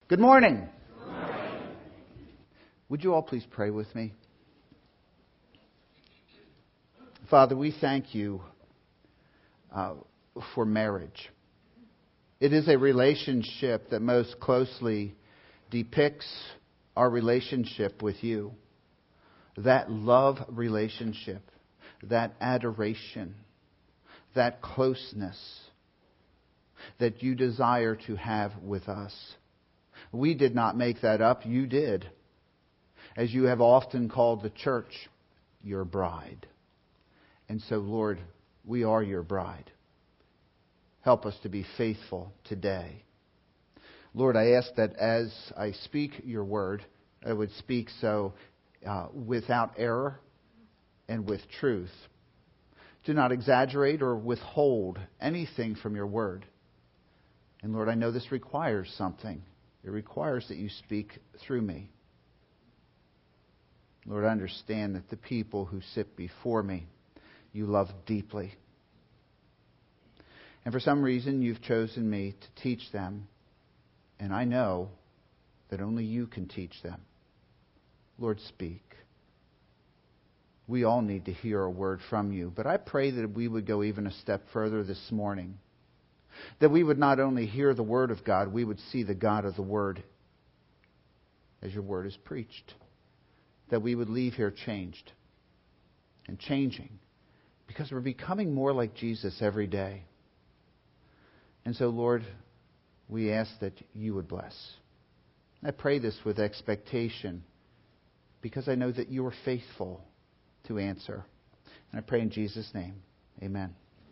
Good morning. Good morning. Would you all please pray with me? Father, we thank you for marriage. It is a relationship that most closely depicts our relationship with you. That love relationship, that adoration, that closeness that you desire to have with us. We did not make that up. You did. As you have often called the church your bride. And so, Lord, we are your bride. Help us to be faithful today. Lord, I ask that as I speak your word, I would speak so without error and with truth. Do not exaggerate or withhold anything from your word. And Lord, I know this requires something. It requires that you speak through me. Lord, I understand that the people who sit before me, you love deeply. And for some reason, you've chosen me to teach them. And I know that only you can teach them. Lord, speak. We all need to hear a word from you. But I pray that we would go even a step further this morning. That we would not only hear the Word of God, we would see the God of the Word as your Word is preached. That we would leave here changed and changing because we're becoming more like Jesus every day. And so, Lord, we ask that you would bless. I pray this with expectation because I know that you are faithful to answer. And I pray in Jesus' name, amen.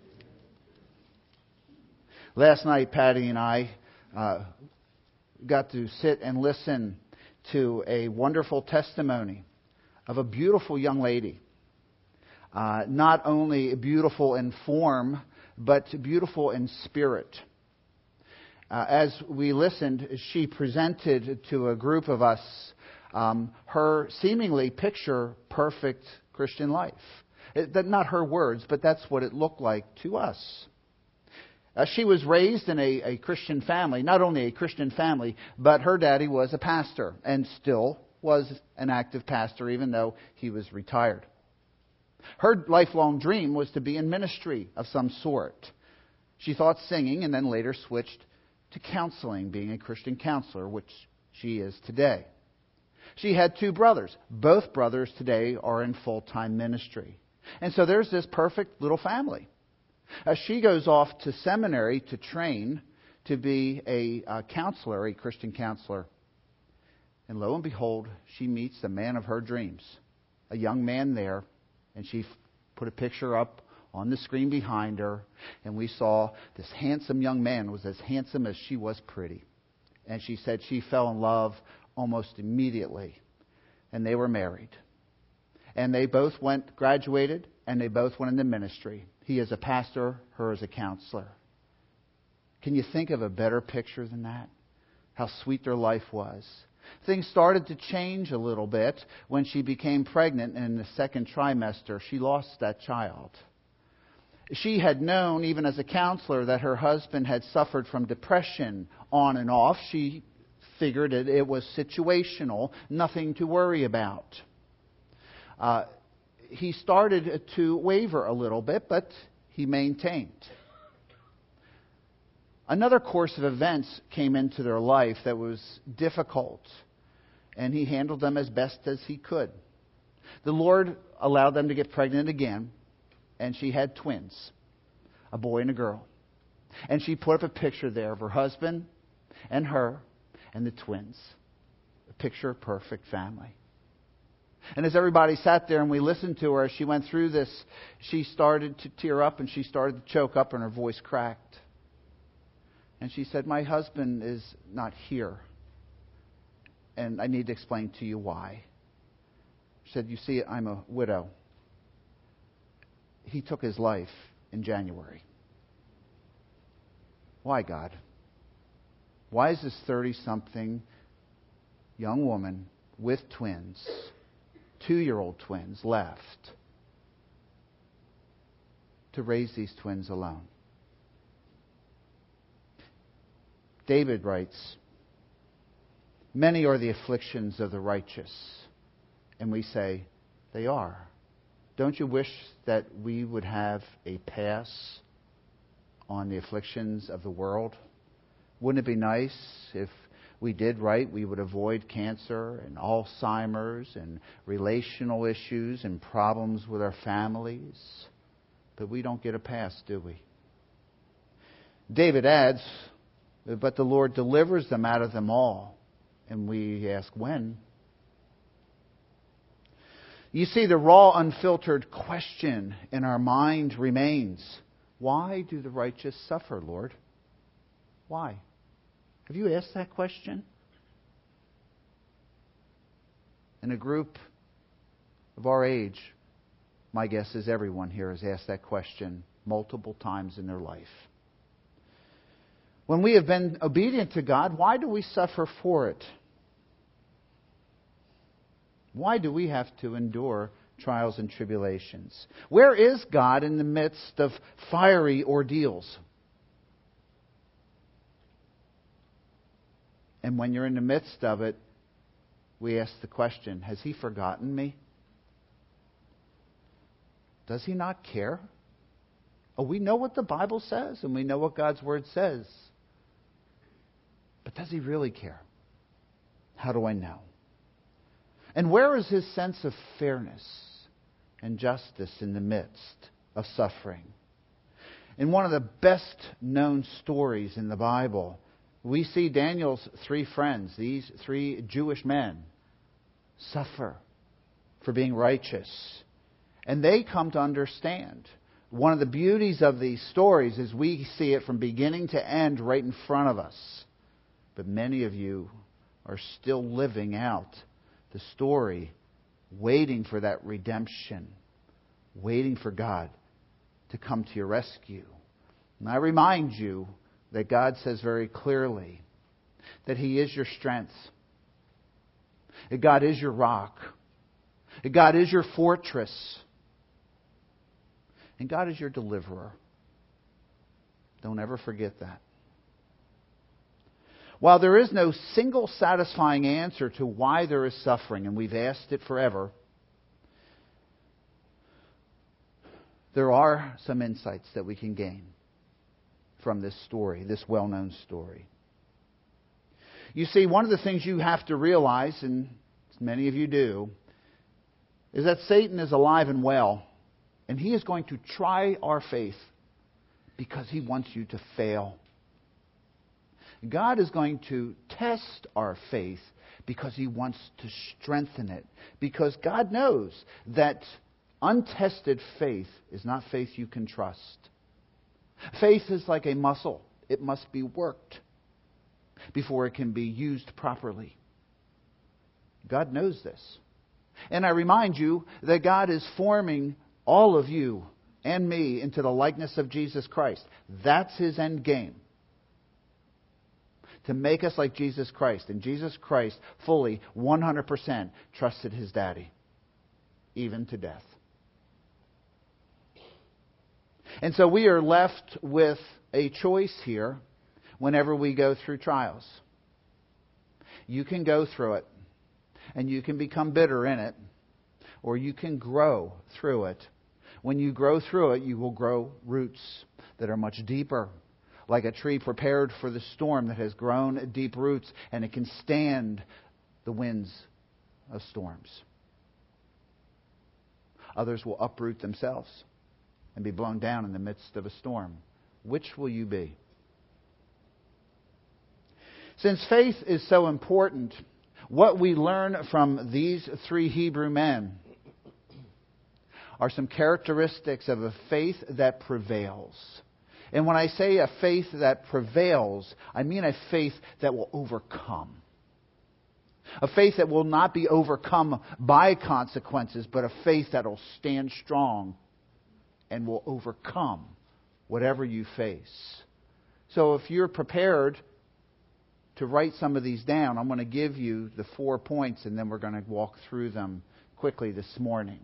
Last night, Patty and I got to sit and listen to a wonderful testimony of a beautiful young lady. Not only beautiful in form, but beautiful in spirit. As we listened, she presented to a group of us her seemingly picture-perfect Christian life. Not her words, but that's what it looked like to us. She was raised in a Christian family, not only a Christian family, but her daddy was a pastor and still was an active pastor even though he was retired. Her lifelong dream was to be in ministry of some sort. She thought singing and then later switched to counseling, being a Christian counselor, which she is today. She had two brothers. Both brothers today are in full-time ministry. And so there's this perfect little family. She goes off to seminary to train to be a counselor, a Christian counselor. And lo and behold, she meets the man of her dreams, a young man there. And she put a picture up on the screen behind her. And we saw this handsome young man was as handsome as she was pretty. And she said she fell in love almost immediately. And they were married. And they both graduated, and they both went into ministry. He is a pastor, her as a counselor. Can you think of a better picture than that? How sweet their life was. Things started to change a little bit when she became pregnant in the second trimester. She lost that child. She had known, even as a counselor, that her husband had suffered from depression on and off. She figured it was situational, nothing to worry about. He started to waver a little bit, but he maintained. Another course of events came into their life that was difficult, and he handled them as best as he could. The Lord allowed them to get pregnant again, and she had twins, a boy and a girl. And she put up a picture there of her husband and her and the twins. A picture-perfect family. And as everybody sat there and we listened to her as she went through this, she started to tear up and she started to choke up and her voice cracked. And she said, "My husband is not here. And I need to explain to you why." She said, "You see, I'm a widow. He took his life in January." Why, God? Why is this 30-something young woman with twins, 2-year-old twins, left to raise these twins alone? David writes, Many are the afflictions of the righteous. And we say, they are. Don't you wish that we would have a pass on the afflictions of the world? Wouldn't it be nice if we did right? We would avoid cancer and Alzheimer's and relational issues and problems with our families. But we don't get a pass, do we? David adds, but the Lord delivers them out of them all. And we ask, when? You see, the raw, unfiltered question in our mind remains, why do the righteous suffer, Lord? Why? Have you asked that question? In a group of our age, my guess is everyone here has asked that question multiple times in their life. When we have been obedient to God, why do we suffer for it? Why do we have to endure trials and tribulations? Where is God in the midst of fiery ordeals? And when you're in the midst of it, we ask the question, has He forgotten me? Does He not care? Oh, we know what the Bible says, and we know what God's Word says. But does He really care? How do I know? And where is His sense of fairness and justice in the midst of suffering? In one of the best known stories in the Bible, we see Daniel's three friends, these three Jewish men, suffer for being righteous. And they come to understand. One of the beauties of these stories is we see it from beginning to end right in front of us. But many of you are still living out the story, waiting for that redemption, waiting for God to come to your rescue. And I remind you that God says very clearly that He is your strength, that God is your rock, that God is your fortress, and God is your deliverer. Don't ever forget that. While there is no single satisfying answer to why there is suffering, and we've asked it forever, there are some insights that we can gain from this story, this well-known story. You see, one of the things you have to realize, and many of you do, is that Satan is alive and well, and he is going to try our faith because he wants you to fail. God is going to test our faith because He wants to strengthen it. Because God knows that untested faith is not faith you can trust. Faith is like a muscle. It must be worked before it can be used properly. God knows this. And I remind you that God is forming all of you and me into the likeness of Jesus Christ. That's His end game. To make us like Jesus Christ. And Jesus Christ fully, 100% trusted His daddy. Even to death. And so we are left with a choice here whenever we go through trials. You can go through it. And you can become bitter in it. Or you can grow through it. When you grow through it, you will grow roots that are much deeper. Like a tree prepared for the storm that has grown deep roots and it can stand the winds of storms. Others will uproot themselves and be blown down in the midst of a storm. Which will you be? Since faith is so important, what we learn from these three Hebrew men are some characteristics of a faith that prevails. And when I say a faith that prevails, I mean a faith that will overcome. A faith that will not be overcome by consequences, but a faith that will stand strong and will overcome whatever you face. So if you're prepared to write some of these down, I'm going to give you the 4 points and then we're going to walk through them quickly this morning.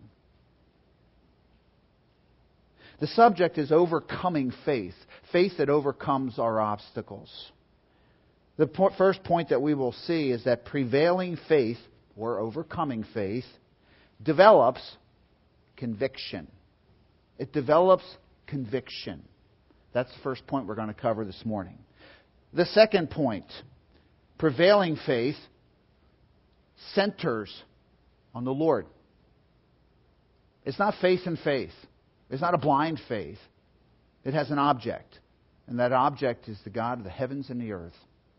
The subject is overcoming faith. Faith that overcomes our obstacles. The first point that we will see is that prevailing faith, or overcoming faith, develops conviction. It develops conviction. That's the first point we're going to cover this morning. The second point, prevailing faith centers on the Lord. It's not faith in faith. It's not a blind faith. It has an object. And that object is the God of the heavens and the earth.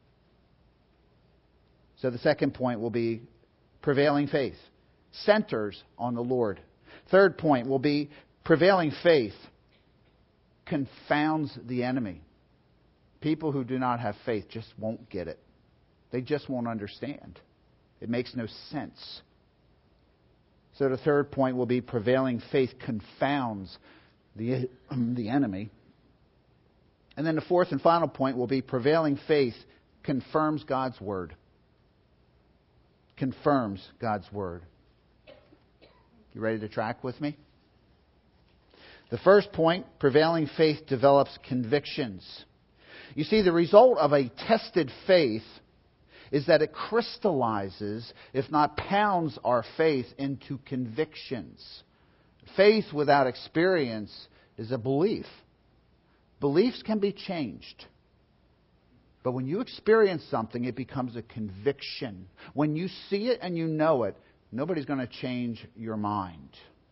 So the second point will be prevailing faith centers on the Lord. Third point will be prevailing faith confounds the enemy. People who do not have faith just won't get it. They just won't understand. It makes no sense. So the third point will be prevailing faith confounds the enemy. And then the fourth and final point will be prevailing faith confirms God's word. Confirms God's word. You ready to track with me? The first point, prevailing faith develops convictions. You see, the result of a tested faith is that it crystallizes, if not pounds, our faith into convictions. Faith without experience is a belief. Beliefs can be changed. But when you experience something, it becomes a conviction. When you see it and you know it, nobody's going to change your mind.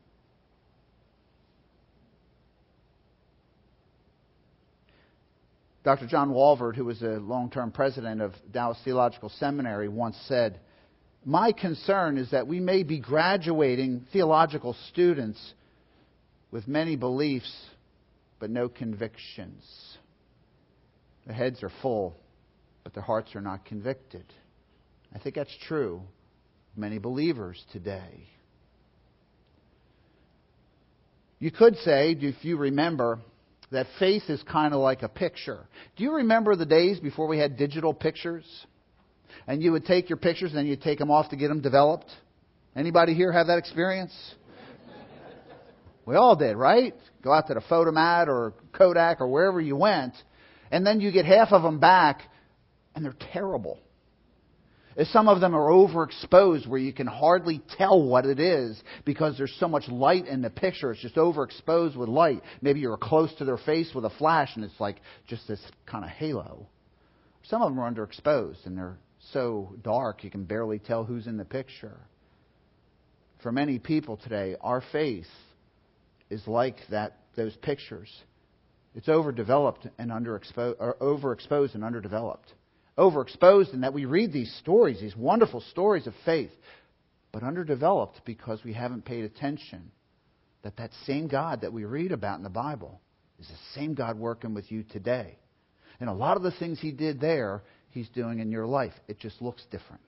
Dr. John Walvoord, who was a long-term president of Dallas Theological Seminary, once said, "My concern is that we may be graduating theological students with many beliefs but no convictions. Their heads are full, but their hearts are not convicted." I think that's true of many believers today. You could say, if you remember, that faith is kind of like a picture. Do you remember the days before we had digital pictures? And you would take your pictures and then you'd take them off to get them developed? Anybody here have that experience? We all did, right? Go out to the Photomat or Kodak or wherever you went, and then you get half of them back, and they're terrible. Some of them are overexposed where you can hardly tell what it is because there's so much light in the picture. It's just overexposed with light. Maybe you're close to their face with a flash and it's like just this kind of halo. Some of them are underexposed and they're so dark you can barely tell who's in the picture. For many people today, our faith is like those pictures. It's overdeveloped and overexposed and underdeveloped. Overexposed in that we read these stories, these wonderful stories of faith, but underdeveloped because we haven't paid attention that same God that we read about in the Bible is the same God working with you today. And a lot of the things He did there, He's doing in your life. It just looks different.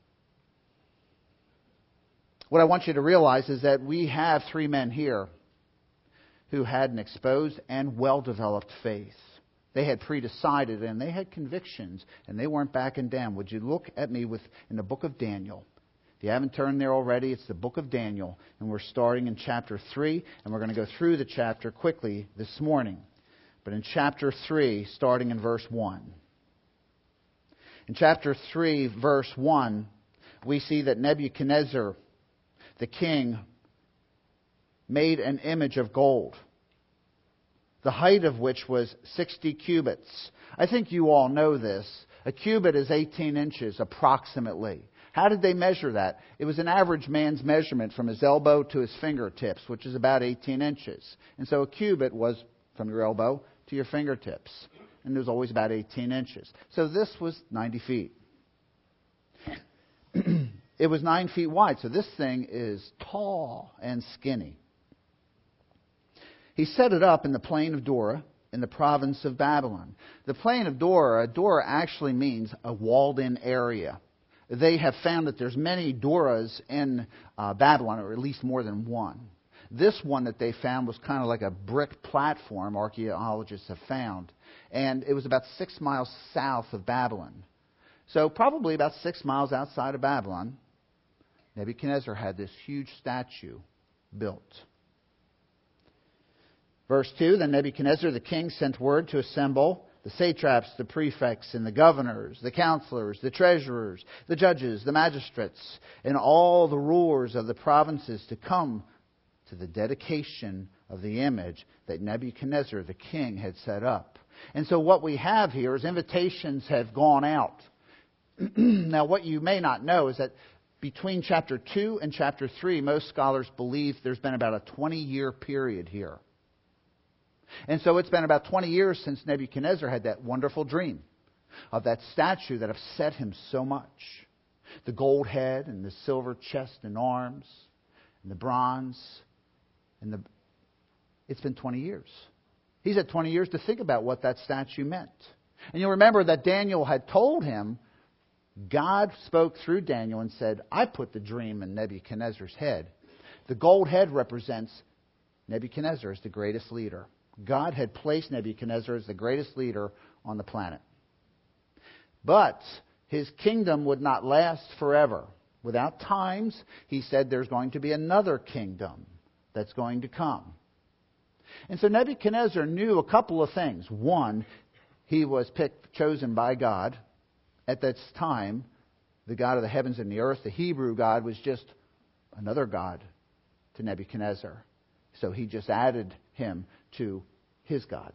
What I want you to realize is that we have three men here who had an exposed and well-developed faith. They had pre-decided and they had convictions and they weren't backing down. Would you look at me in the book of Daniel? If you haven't turned there already, it's the book of Daniel. And we're starting in chapter 3 and we're going to go through the chapter quickly this morning. But in chapter 3, starting in verse 1. In chapter 3, verse 1, we see that Nebuchadnezzar, the king, made an image of gold, the height of which was 60 cubits. I think you all know this. A cubit is 18 inches approximately. How did they measure that? It was an average man's measurement from his elbow to his fingertips, which is about 18 inches. And so a cubit was from your elbow to your fingertips. And it was always about 18 inches. So this was 90 feet. It was 9 feet wide, so this thing is tall and skinny. He set it up in the plain of Dura, in the province of Babylon. The plain of Dura actually means a walled-in area. They have found that there's many Duras in Babylon, or at least more than one. This one that they found was kind of like a brick platform, archaeologists have found. And it was about 6 miles south of Babylon. So probably about 6 miles outside of Babylon, Nebuchadnezzar had this huge statue built. Verse 2, then Nebuchadnezzar the king sent word to assemble the satraps, the prefects, and the governors, the counselors, the treasurers, the judges, the magistrates, and all the rulers of the provinces to come to the dedication of the image that Nebuchadnezzar the king had set up. And so what we have here is invitations have gone out. Now, what you may not know is that between chapter 2 and chapter 3, most scholars believe there's been about a 20-year period here. And so it's been about 20 years since Nebuchadnezzar had that wonderful dream of that statue that upset him so much. The gold head and the silver chest and arms and the bronze. It's been 20 years. He's had 20 years to think about what that statue meant. And you'll remember that Daniel had told him, God spoke through Daniel and said, I put the dream in Nebuchadnezzar's head. The gold head represents Nebuchadnezzar as the greatest leader. God had placed Nebuchadnezzar as the greatest leader on the planet. But his kingdom would not last forever. Without times, he said there's going to be another kingdom that's going to come. And so Nebuchadnezzar knew a couple of things. One, he was chosen by God. At that time, the God of the heavens and the earth, the Hebrew God, was just another God to Nebuchadnezzar. So he just added him to his gods.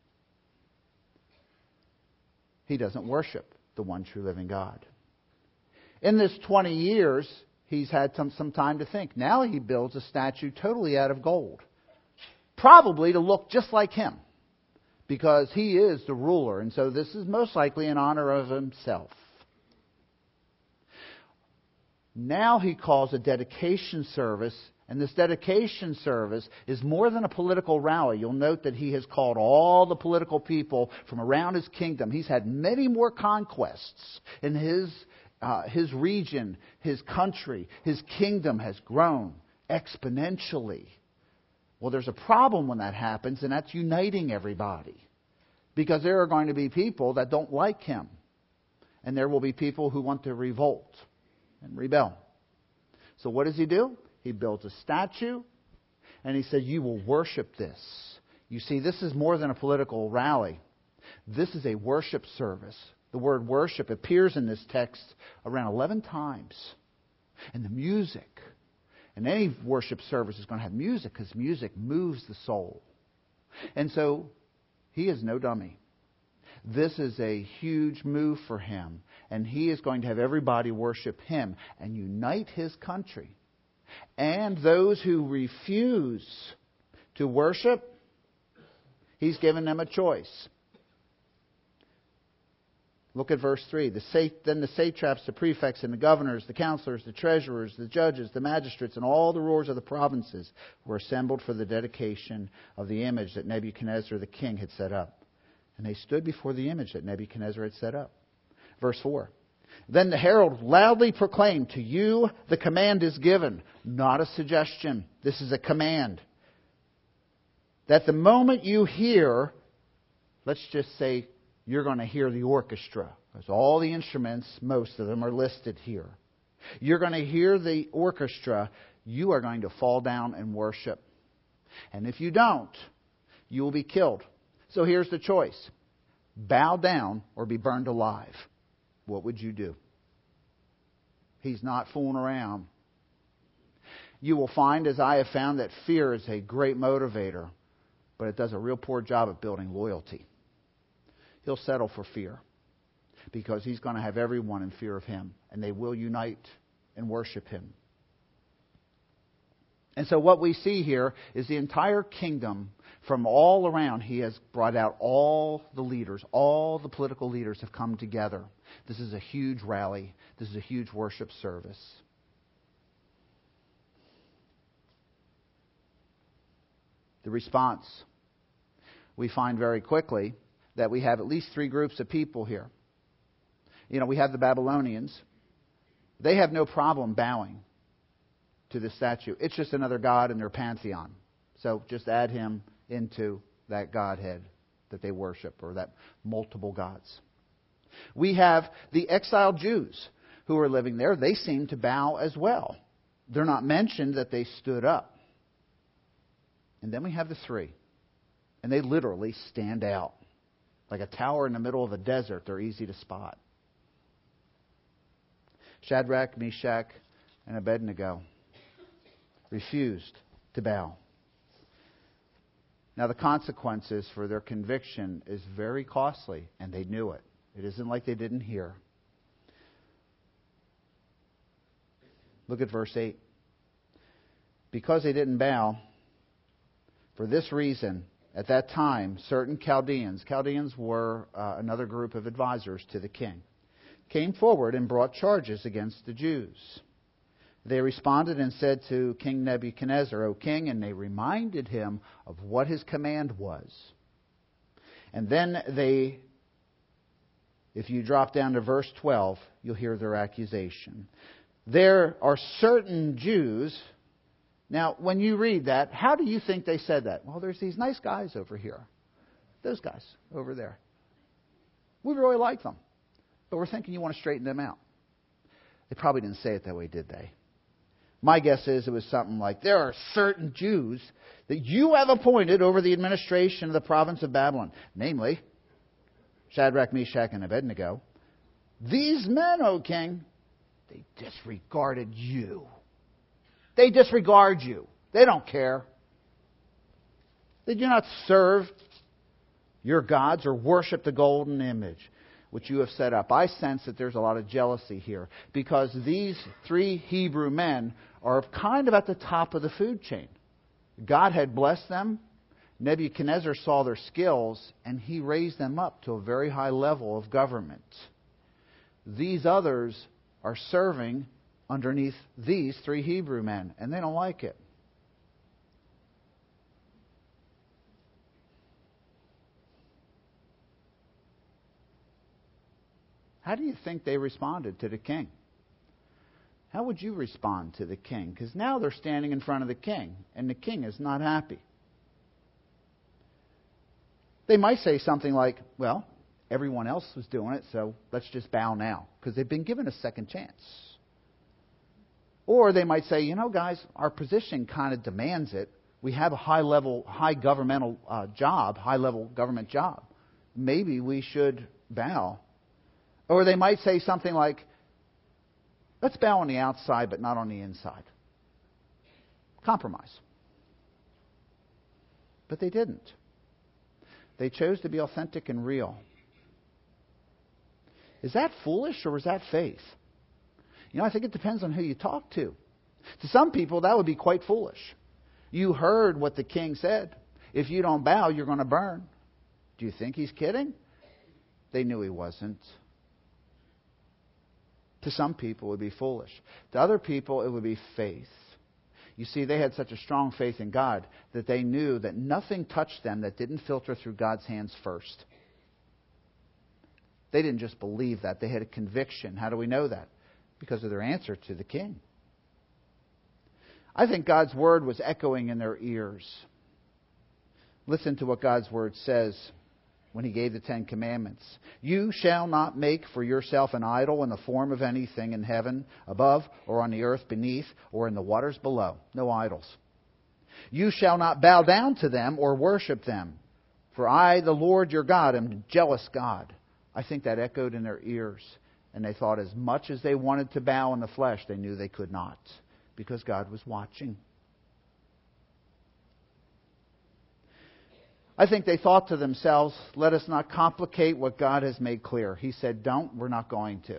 He doesn't worship the one true living God. In this 20 years, he's had some time to think. Now he builds a statue totally out of gold. Probably to look just like him. Because he is the ruler, and so this is most likely in honor of himself. Now he calls a dedication service, and this dedication service is more than a political rally. You'll note that he has called all the political people from around his kingdom. He's had many more conquests in his region, his country. His kingdom has grown exponentially. Well, there's a problem when that happens, and that's uniting everybody. Because there are going to be people that don't like him. And there will be people who want to revolt and rebel. So what does he do? He builds a statue, and he said, you will worship this. You see, this is more than a political rally. This is a worship service. The word worship appears in this text around 11 times. And the music. And any worship service is going to have music because music moves the soul. And so he is no dummy. This is a huge move for him. And he is going to have everybody worship him and unite his country. And those who refuse to worship, he's given them a choice. Look at verse 3. Then the satraps, the prefects, and the governors, the counselors, the treasurers, the judges, the magistrates, and all the rulers of the provinces were assembled for the dedication of the image that Nebuchadnezzar the king had set up. And they stood before the image that Nebuchadnezzar had set up. Verse 4. Then the herald loudly proclaimed, to you the command is given, not a suggestion. This is a command. That the moment you hear, let's just say, you're going to hear the orchestra. Because all the instruments, most of them are listed here. You're going to hear the orchestra. You are going to fall down and worship. And if you don't, you will be killed. So here's the choice. Bow down or be burned alive. What would you do? He's not fooling around. You will find, as I have found, that fear is a great motivator, but it does a real poor job of building loyalty. He'll settle for fear because he's going to have everyone in fear of him, and they will unite and worship him. And so what we see here is the entire kingdom from all around. He has brought out all the leaders, all the political leaders have come together. This is a huge rally. This is a huge worship service. The response, we find very quickly that we have at least three groups of people here. We have the Babylonians. They have no problem bowing to the statue. It's just another god in their pantheon. So just add him into that godhead that they worship, or that multiple gods. We have the exiled Jews who are living there. They seem to bow as well. They're not mentioned that they stood up. And then we have the three. And they literally stand out. Like a tower in the middle of a desert, they're easy to spot. Shadrach, Meshach, and Abednego refused to bow. Now the consequences for their conviction is very costly, and they knew it. It isn't like they didn't hear. Look at verse 8. Because they didn't bow, for this reason, at that time, certain Chaldeans were another group of advisors to the king, came forward and brought charges against the Jews. They responded and said to King Nebuchadnezzar, O king, and they reminded him of what his command was. And then if you drop down to verse 12, you'll hear their accusation. There are certain Jews. Now, when you read that, how do you think they said that? Well, there's these nice guys over here. Those guys over there. We really like them. But we're thinking you want to straighten them out. They probably didn't say it that way, did they? My guess is it was something like, there are certain Jews that you have appointed over the administration of the province of Babylon. Namely, Shadrach, Meshach, and Abednego. These men, O king, they disregarded you. They disregard you. They don't care. They do not serve your gods or worship the golden image which you have set up. I sense that there's a lot of jealousy here because these three Hebrew men are kind of at the top of the food chain. God had blessed them. Nebuchadnezzar saw their skills and he raised them up to a very high level of government. These others are serving underneath these three Hebrew men, and they don't like it. How do you think they responded to the king? How would you respond to the king? Because now they're standing in front of the king, and the king is not happy. They might say something like, well, everyone else was doing it, so let's just bow now, because they've been given a second chance. Or they might say, guys, our position kind of demands it. We have a high governmental job, high-level government job. Maybe we should bow. Or they might say something like, let's bow on the outside, but not on the inside. Compromise. But they didn't. They chose to be authentic and real. Is that foolish or is that faith? I think it depends on who you talk to. To some people, that would be quite foolish. You heard what the king said. If you don't bow, you're going to burn. Do you think he's kidding? They knew he wasn't. To some people, it would be foolish. To other people, it would be faith. You see, they had such a strong faith in God that they knew that nothing touched them that didn't filter through God's hands first. They didn't just believe that. They had a conviction. How do we know that? Because of their answer to the king. I think God's word was echoing in their ears. Listen to what God's word says when he gave the Ten Commandments. You shall not make for yourself an idol in the form of anything in heaven above, or on the earth beneath, or in the waters below. No idols. You shall not bow down to them or worship them. For I, the Lord your God, am a jealous God. I think that echoed in their ears. And they thought as much as they wanted to bow in the flesh, they knew they could not. Because God was watching. I think they thought to themselves, let us not complicate what God has made clear. He said, don't, we're not going to.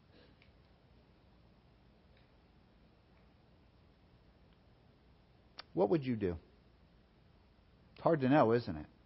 What would you do? It's hard to know, isn't it?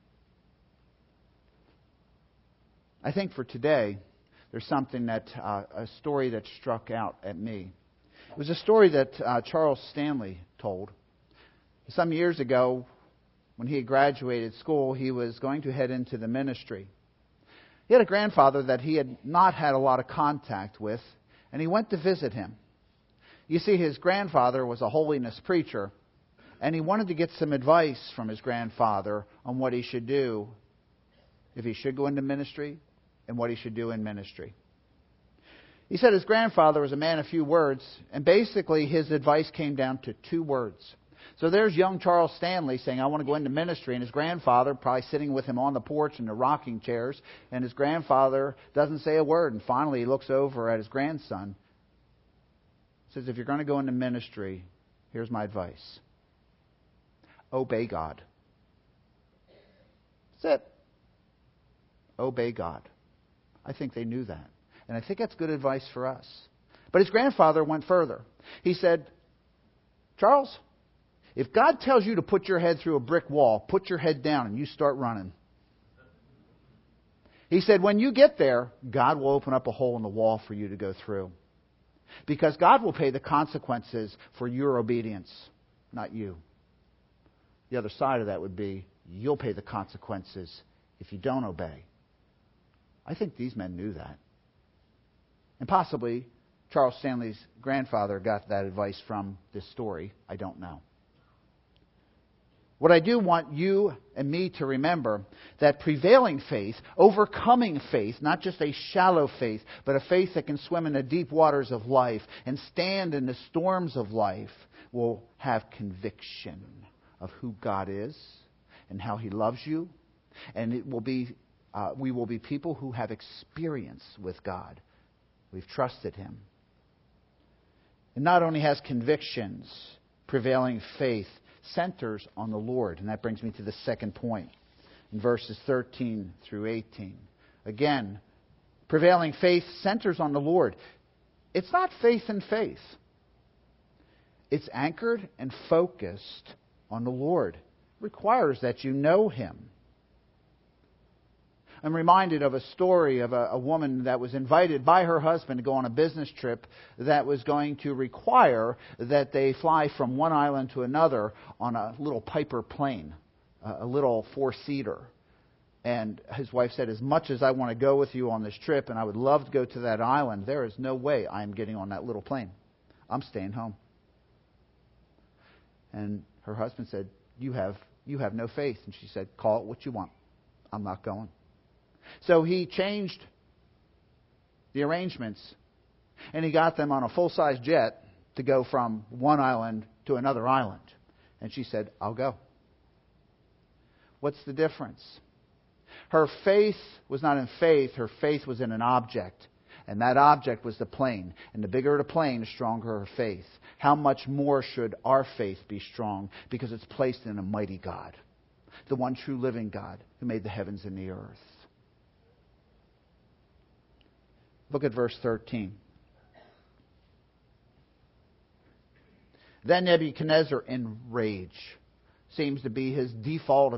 I think for today, there's something a story that struck out at me. It was a story that Charles Stanley told. Some years ago, when he had graduated school, he was going to head into the ministry. He had a grandfather that he had not had a lot of contact with, and he went to visit him. You see, his grandfather was a holiness preacher, and he wanted to get some advice from his grandfather on what he should do if he should go into ministry and what he should do in ministry. He said his grandfather was a man of few words, and basically his advice came down to two words. So there's young Charles Stanley saying, I want to go into ministry, and his grandfather probably sitting with him on the porch in the rocking chairs, and his grandfather doesn't say a word, and finally he looks over at his grandson, says, if you're going to go into ministry, here's my advice. Obey God. That's it. Obey God. I think they knew that. And I think that's good advice for us. But his grandfather went further. He said, Charles, if God tells you to put your head through a brick wall, put your head down and you start running. He said, when you get there, God will open up a hole in the wall for you to go through. Because God will pay the consequences for your obedience, not you. The other side of that would be, you'll pay the consequences if you don't obey. I think these men knew that. And possibly Charles Stanley's grandfather got that advice from this story. I don't know. What I do want you and me to remember, that prevailing faith, overcoming faith, not just a shallow faith, but a faith that can swim in the deep waters of life and stand in the storms of life, will have conviction of who God is and how He loves you. And it will be, we will be people who have experience with God. We've trusted Him. And not only has convictions, prevailing faith centers on the Lord. And that brings me to the second point in verses 13 through 18. Again, prevailing faith centers on the Lord. It's not faith in faith. It's anchored and focused on the Lord. It requires that you know Him. I'm reminded of a story of a woman that was invited by her husband to go on a business trip that was going to require that they fly from one island to another on a little Piper plane, a little four-seater. And his wife said, as much as I want to go with you on this trip and I would love to go to that island, there is no way I am getting on that little plane. I'm staying home. And her husband said, you have no faith. And she said, call it what you want. I'm not going. So he changed the arrangements, and he got them on a full-size jet to go from one island to another island. And she said, I'll go. What's the difference? Her faith was not in faith. Her faith was in an object. And that object was the plane. And the bigger the plane, the stronger her faith. How much more should our faith be strong? Because it's placed in a mighty God. The one true living God who made the heavens and the earth. Look at verse 13. Then Nebuchadnezzar, in rage, seems to be his default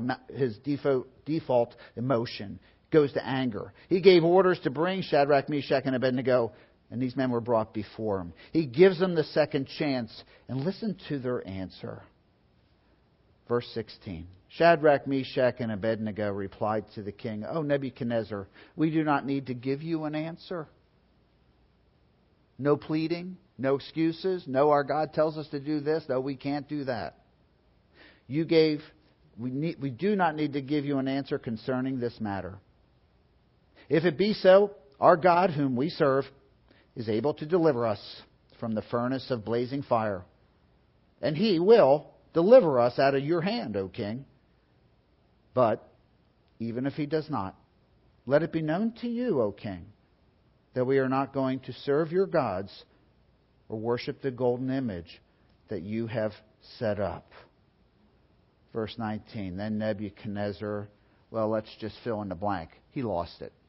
emotion, goes to anger. He gave orders to bring Shadrach, Meshach, and Abednego, and these men were brought before him. He gives them the second chance, and listen to their answer. Verse 16. Shadrach, Meshach, and Abednego replied to the king, O Nebuchadnezzar, we do not need to give you an answer. No pleading, no excuses. No, our God tells us to do this. No, we can't do that. We do not need to give you an answer concerning this matter. If it be so, our God, whom we serve, is able to deliver us from the furnace of blazing fire. And He will deliver us out of your hand, O king. But even if He does not, let it be known to you, O king, that we are not going to serve your gods or worship the golden image that you have set up. Verse 19, then Nebuchadnezzar, well, let's just fill in the blank. He lost it.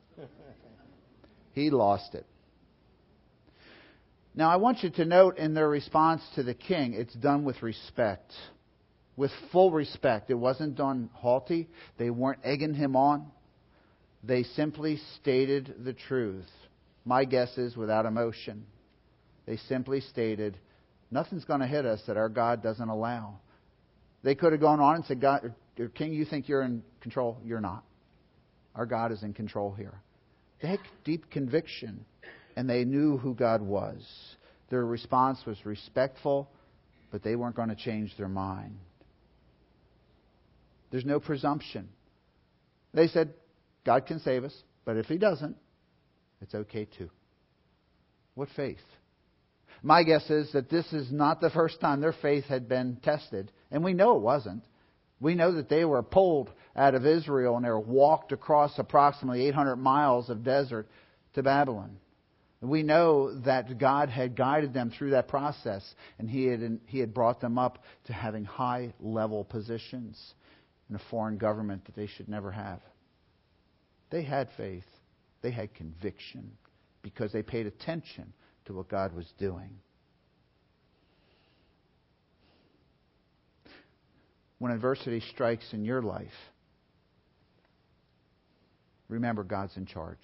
He lost it. Now, I want you to note in their response to the king, it's done with respect. With full respect. It wasn't done haughty. They weren't egging him on. They simply stated the truth. My guess is without emotion. They simply stated, nothing's going to hit us that our God doesn't allow. They could have gone on and said, God, King, you think you're in control? You're not. Our God is in control here. They had deep conviction, and they knew who God was. Their response was respectful, but they weren't going to change their mind. There's no presumption. They said, God can save us, but if He doesn't, it's okay too. What faith? My guess is that this is not the first time their faith had been tested. And we know it wasn't. We know that they were pulled out of Israel and they were walked across approximately 800 miles of desert to Babylon. We know that God had guided them through that process, and He had brought them up to having high-level positions in a foreign government that they should never have. They had faith. They had conviction because they paid attention to what God was doing. When adversity strikes in your life, remember God's in charge.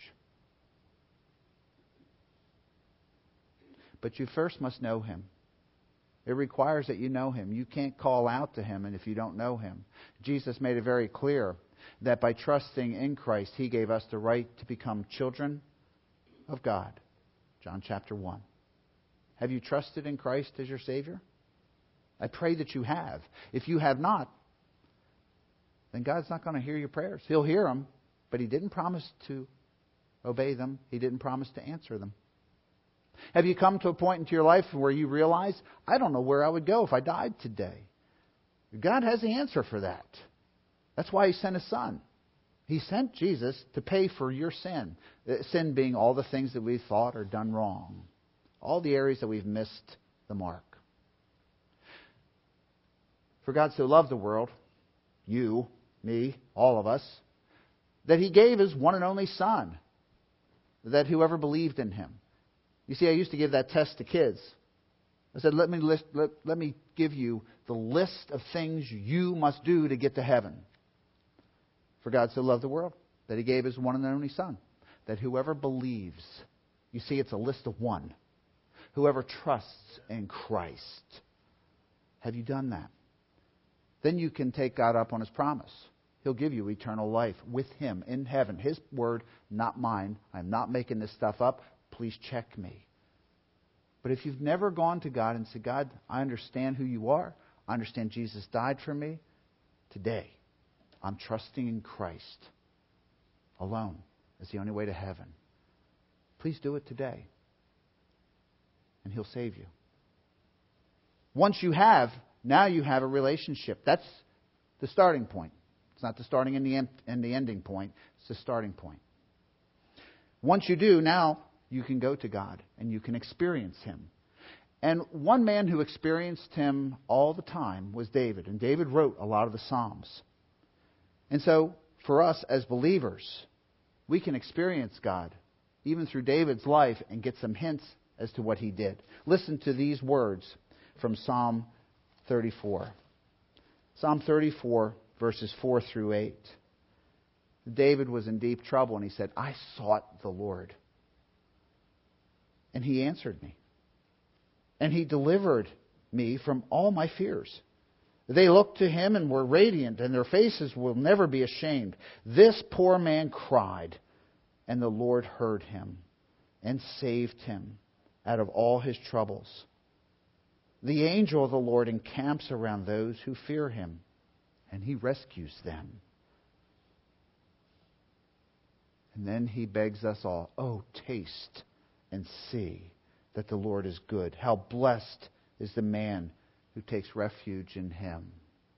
But you first must know Him. It requires that you know Him. You can't call out to Him and if you don't know Him. Jesus made it very clear that by trusting in Christ, He gave us the right to become children of God. John chapter 1. Have you trusted in Christ as your Savior? I pray that you have. If you have not, then God's not going to hear your prayers. He'll hear them, but He didn't promise to obey them. He didn't promise to answer them. Have you come to a point into your life where you realize, I don't know where I would go if I died today? God has the answer for that. That's why He sent His Son. He sent Jesus to pay for your sin. Sin being all the things that we've thought or done wrong. All the areas that we've missed the mark. For God so loved the world, you, me, all of us, that He gave His one and only Son, that whoever believed in Him. You see, I used to give that test to kids. I said, let me give you the list of things you must do to get to heaven. For God so loved the world that He gave His one and only Son, that whoever believes, you see, it's a list of one. Whoever trusts in Christ. Have you done that? Then you can take God up on His promise. He'll give you eternal life with Him in heaven. His word, not mine. I'm not making this stuff up. Please check me. But if you've never gone to God and said, God, I understand who you are. I understand Jesus died for me. Today, I'm trusting in Christ alone as the only way to heaven. Please do it today. And He'll save you. Once you have, now you have a relationship. That's the starting point. It's not the starting and the ending point. It's the starting point. Once you do, now you can go to God and you can experience Him. And one man who experienced Him all the time was David. And David wrote a lot of the Psalms. And so, for us as believers, we can experience God, even through David's life, and get some hints as to what he did. Listen to these words from Psalm 34. Psalm 34, verses 4 through 8. David was in deep trouble, and he said, I sought the Lord. And He answered me. And He delivered me from all my fears. They looked to Him and were radiant, and their faces will never be ashamed. This poor man cried, and the Lord heard him and saved him out of all his troubles. The angel of the Lord encamps around those who fear Him, and He rescues them. And then He begs us all, oh, taste and see that the Lord is good. How blessed is the man who takes refuge in Him.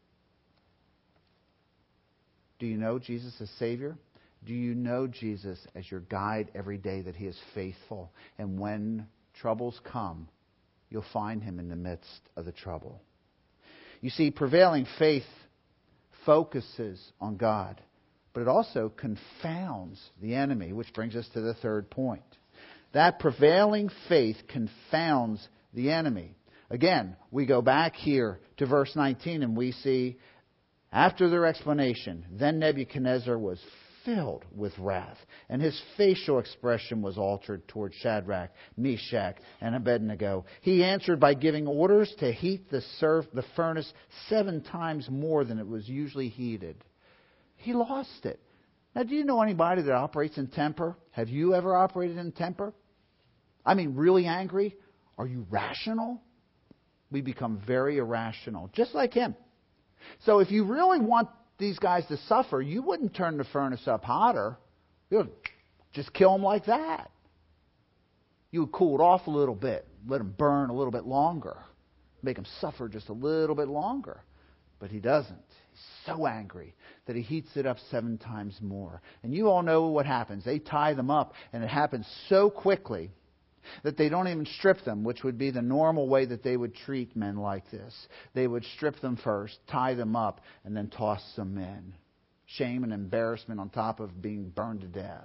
Do you know Jesus as Savior? Do you know Jesus as your guide every day, that He is faithful? And when troubles come, you'll find Him in the midst of the trouble. You see, prevailing faith focuses on God, but it also confounds the enemy, which brings us to the third point. That prevailing faith confounds the enemy. Again, we go back here to verse 19 and we see, after their explanation, then Nebuchadnezzar was filled with wrath, and his facial expression was altered toward Shadrach, Meshach, and Abednego. He answered by giving orders to heat the furnace 7 times more than it was usually heated. He lost it. Now, do you know anybody that operates in temper? Have you ever operated in temper? I mean, really angry? Are you rational? We become very irrational, just like him. So if you really want these guys to suffer, you wouldn't turn the furnace up hotter. You would just kill them like that. You would cool it off a little bit. let them burn a little bit longer, make them suffer just a little bit longer. But he doesn't. He's so angry that he heats it up 7 times more. And you all know what happens. They tie them up, and it happens so quickly that they don't even strip them, which would be the normal way that they would treat men like this. They would strip them first, tie them up, and then toss them in. Shame and embarrassment on top of being burned to death.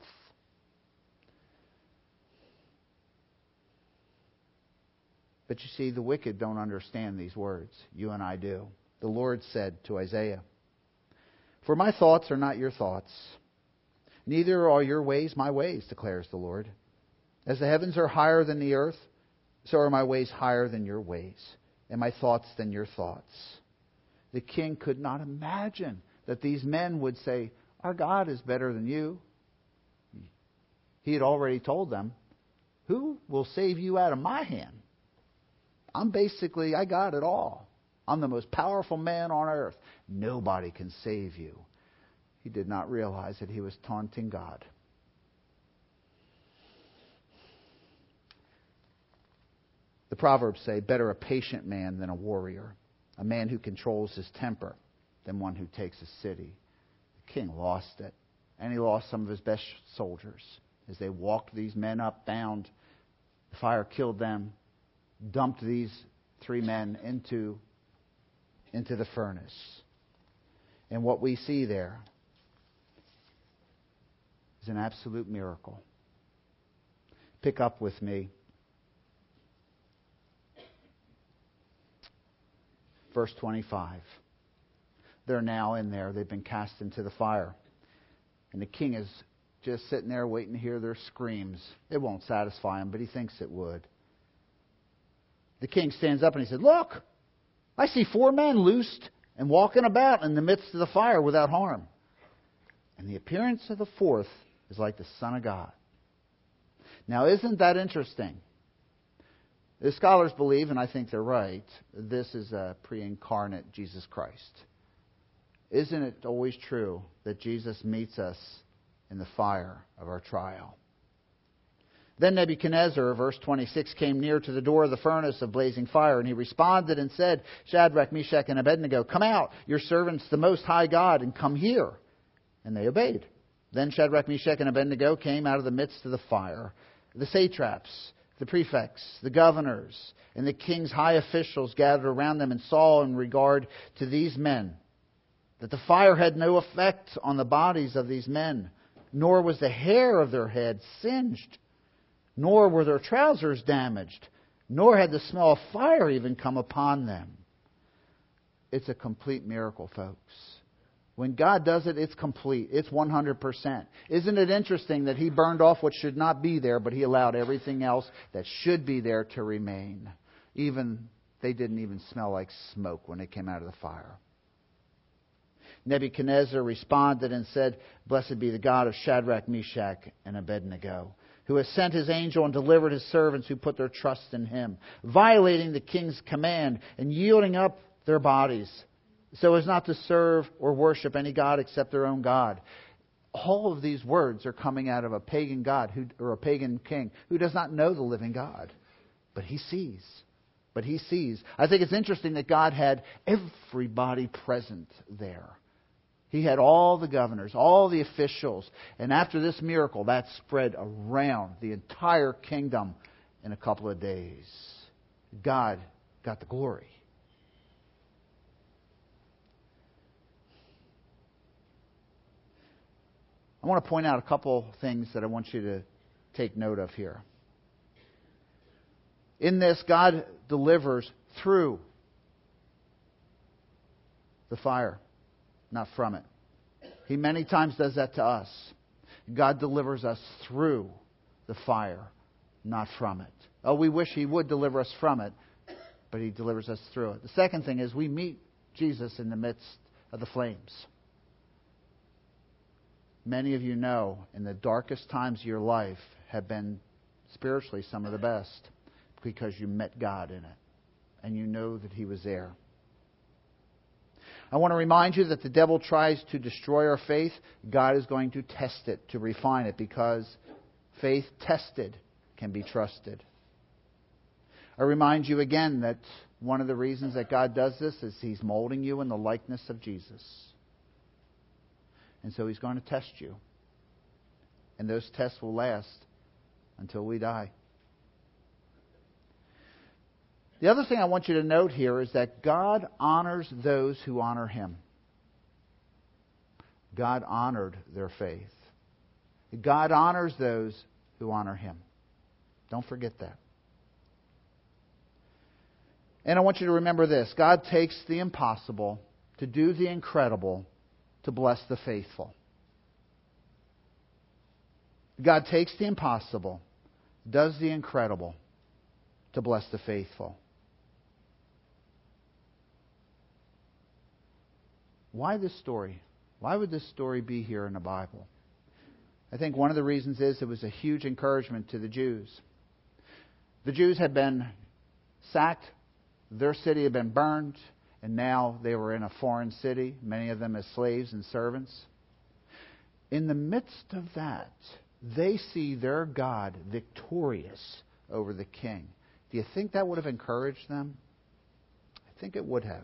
But you see, the wicked don't understand these words. You and I do. The Lord said to Isaiah, "For my thoughts are not your thoughts, neither are your ways my ways, declares the Lord. As the heavens are higher than the earth, so are my ways higher than your ways, and my thoughts than your thoughts." The king could not imagine that these men would say, "Our God is better than you." He had already told them, "Who will save you out of my hand? I got it all. I'm the most powerful man on earth. Nobody can save you." He did not realize that he was taunting God. The Proverbs say, "Better a patient man than a warrior, a man who controls his temper than one who takes a city." The king lost it, and he lost some of his best soldiers. As they walked these men up, bound, the fire killed them, dumped these 3 men into the furnace. And what we see there is an absolute miracle. Pick up with me verse 25. They're now in there. They've been cast into the fire. And the king is just sitting there waiting to hear their screams. It won't satisfy him, but he thinks it would. The king stands up and he said, "Look, I see 4 men loosed and walking about in the midst of the fire without harm. And the appearance of the 4th is like the Son of God." Now, isn't that interesting? The scholars believe, and I think they're right, this is a pre-incarnate Jesus Christ. Isn't it always true that Jesus meets us in the fire of our trial? Then Nebuchadnezzar, verse 26, came near to the door of the furnace of blazing fire, and he responded and said, "Shadrach, Meshach, and Abednego, come out, your servants, the Most High God, and come here." And they obeyed. Then Shadrach, Meshach, and Abednego came out of the midst of the fire. The satraps, the prefects, the governors, and the king's high officials gathered around them and saw in regard to these men that the fire had no effect on the bodies of these men, nor was the hair of their heads singed, nor were their trousers damaged, nor had the smell of fire even come upon them. It's a complete miracle, folks. When God does it, it's complete. It's 100%. Isn't it interesting that He burned off what should not be there, but He allowed everything else that should be there to remain? They didn't even smell like smoke when they came out of the fire. Nebuchadnezzar responded and said, "Blessed be the God of Shadrach, Meshach, and Abednego, who has sent His angel and delivered His servants who put their trust in Him, violating the king's command and yielding up their bodies, so as not to serve or worship any god except their own God." All of these words are coming out of a pagan god or a pagan king who does not know the living God. But he sees. I think it's interesting that God had everybody present there. He had all the governors, all the officials. And after this miracle, that spread around the entire kingdom in a couple of days. God got the glory. I want to point out a couple things that I want you to take note of here. In this, God delivers through the fire, not from it. He many times does that to us. God delivers us through the fire, not from it. Oh, we wish He would deliver us from it, but He delivers us through it. The second thing is we meet Jesus in the midst of the flames. Many of you know in the darkest times of your life have been spiritually some of the best because you met God in it and you know that He was there. I want to remind you that the devil tries to destroy our faith. God is going to test it, to refine it, because faith tested can be trusted. I remind you again that one of the reasons that God does this is He's molding you in the likeness of Jesus. And so He's going to test you. And those tests will last until we die. The other thing I want you to note here is that God honors those who honor Him. God honored their faith. God honors those who honor Him. Don't forget that. And I want you to remember this. God takes the impossible to do the incredible to bless the faithful. God takes the impossible, does the incredible to bless the faithful. Why this story? Why would this story be here in the Bible? I think one of the reasons is it was a huge encouragement to the Jews. The Jews had been sacked, their city had been burned, and now they were in a foreign city, many of them as slaves and servants. In the midst of that, they see their God victorious over the king. Do you think that would have encouraged them? I think it would have.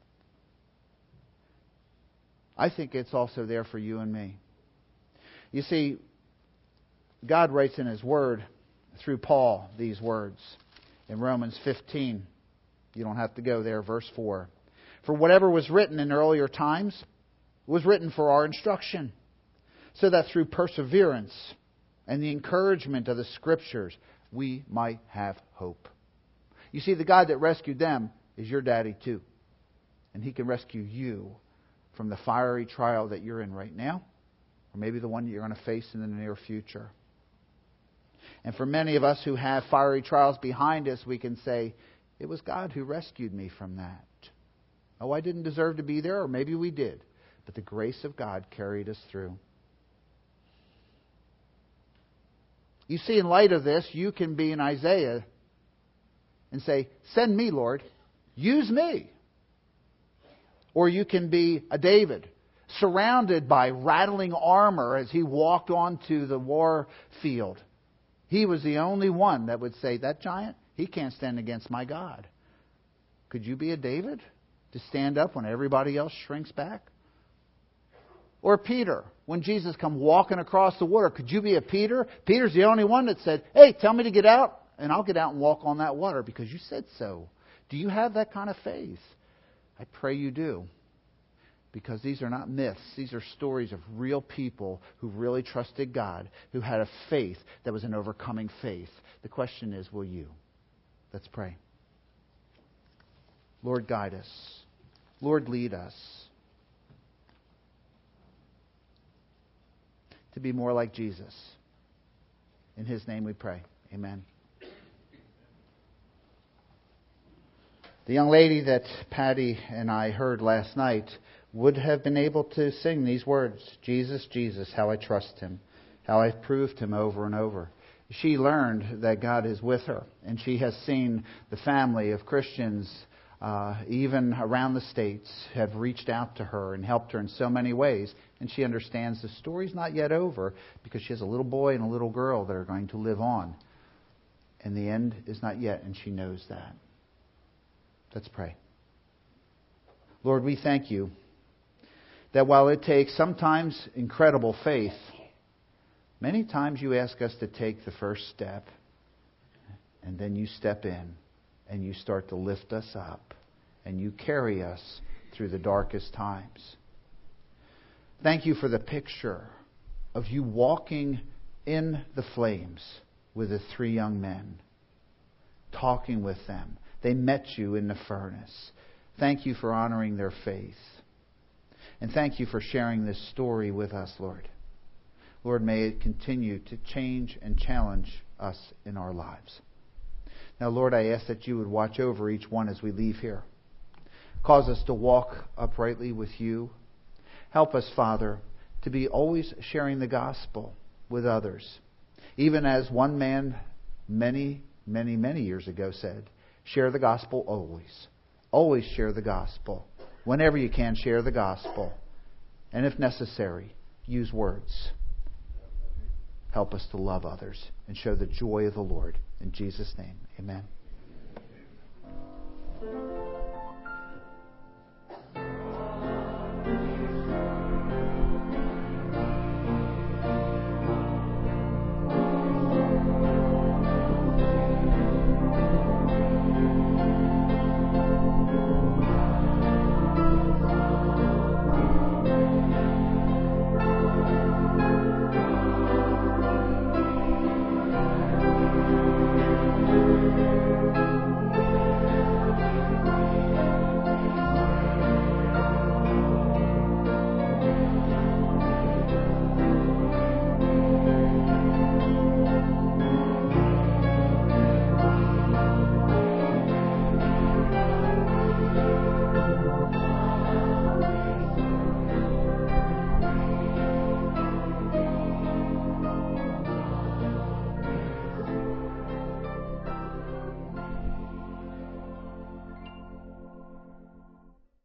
I think it's also there for you and me. You see, God writes in His Word through Paul these words in Romans 15. You don't have to go there, verse 4. For whatever was written in earlier times was written for our instruction, so that through perseverance and the encouragement of the Scriptures we might have hope. You see, the God that rescued them is your daddy too. And He can rescue you from the fiery trial that you're in right now, or maybe the one that you're going to face in the near future. And for many of us who have fiery trials behind us, we can say, it was God who rescued me from that. Oh, I didn't deserve to be there, or maybe we did. But the grace of God carried us through. You see, in light of this, you can be in Isaiah and say, send me, Lord. Use me. Or you can be a David, surrounded by rattling armor as he walked onto the war field. He was the only one that would say, that giant, he can't stand against my God. Could you be a David to stand up when everybody else shrinks back? Or Peter, when Jesus come walking across the water, could you be a Peter? Peter's the only one that said, hey, tell me to get out, and I'll get out and walk on that water because you said so. Do you have that kind of faith? I pray you do. Because these are not myths. These are stories of real people who really trusted God, who had a faith that was an overcoming faith. The question is, will you? Let's pray. Lord, guide us. Lord, lead us to be more like Jesus. In His name we pray. Amen. The young lady that Patty and I heard last night would have been able to sing these words, Jesus, Jesus, how I trust Him, how I've proved Him over and over. She learned that God is with her, and she has seen the family of Christians, even around the States, have reached out to her and helped her in so many ways. And she understands the story's not yet over because she has a little boy and a little girl that are going to live on. And the end is not yet, and she knows that. Let's pray. Lord, we thank You that while it takes sometimes incredible faith, many times You ask us to take the first step, and then You step in and You start to lift us up and You carry us through the darkest times. Thank You for the picture of You walking in the flames with the 3 young men, talking with them. They met You in the furnace. Thank You for honoring their faith. And thank You for sharing this story with us, Lord. Lord, may it continue to change and challenge us in our lives. Now, Lord, I ask that You would watch over each one as we leave here. Cause us to walk uprightly with You. Help us, Father, to be always sharing the gospel with others. Even as one man many years ago said, share the gospel always. Always share the gospel. Whenever you can, share the gospel. And if necessary, use words. Help us to love others and show the joy of the Lord. In Jesus' name, amen.